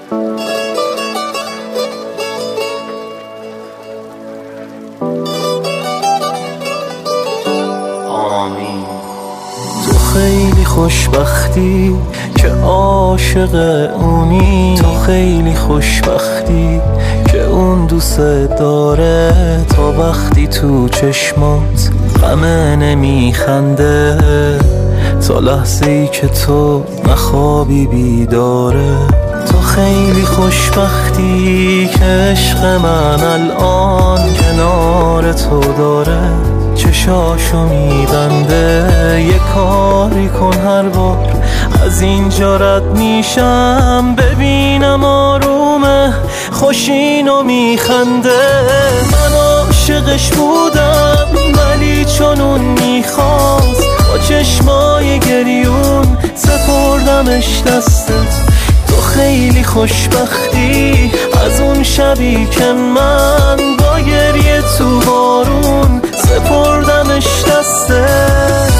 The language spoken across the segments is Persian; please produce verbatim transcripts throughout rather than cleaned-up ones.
آمین. تو خیلی خوشبختی که عاشق اونی، تو خیلی خوشبختی که اون دوست داره. تا وقتی تو چشمات غمه نمیخنده، تا لحظه ای که تو نخوابی بیداره. تو خیلی خوشبختی که عشق من الان کنار تو داره. چشاشو میبنده، یه کاری کن هر بار از اینجا رد میشم، ببینم آرومه خوشینو میخنده. من عاشقش بودم ولی چون اون میخواست، با چشمای گریون سپردمش دستت. تو خیلی خوشبختی از اون شبی که من با گریه تو بارون سپردمش دستت.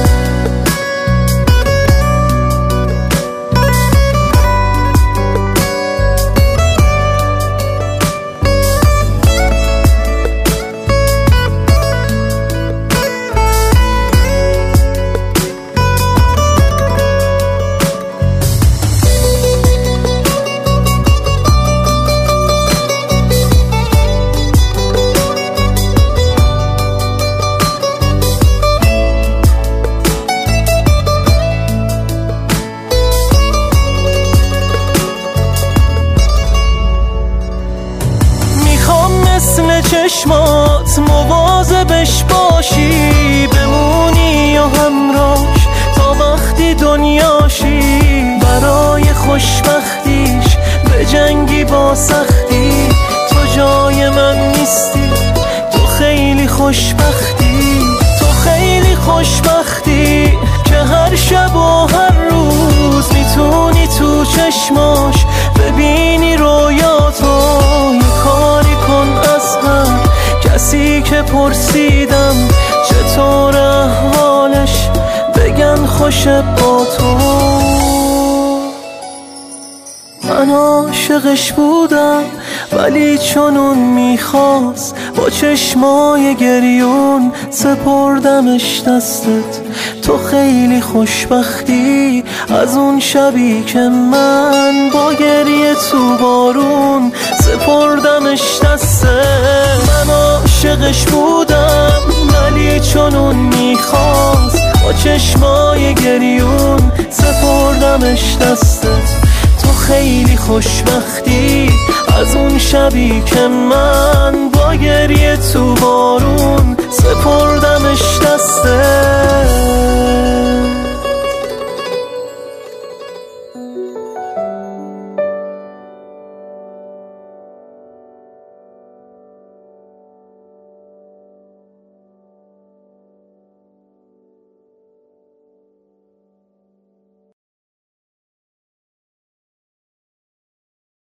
چشمات مواظبش باشی، بمونی و همراش تا وقتی دنیاشی. برای خوشبختیش به جنگی با سختی، تو جای من نیستی. تو خیلی خوشبختی، تو خیلی خوشبختی که هر شب و هر روز میتونی تو چشماش ببینی رویاتو. یه کاری کن از هر کسی که پرسیدم چطور احوالش، بگن خوشه با تو. من عاشقش بودم ولی چون اون میخواست، با چشمای گریون سپردمش دستت. تو خیلی خوشبختی از اون شبی که من با گریه تو بارون سپردمش دستت. من عاشقش بودم ولی چون اون میخواست، با چشمای گریون سپردمش دستت. تو خیلی خوشبختی از اون شبی که من با گریه تو بارون سپردمش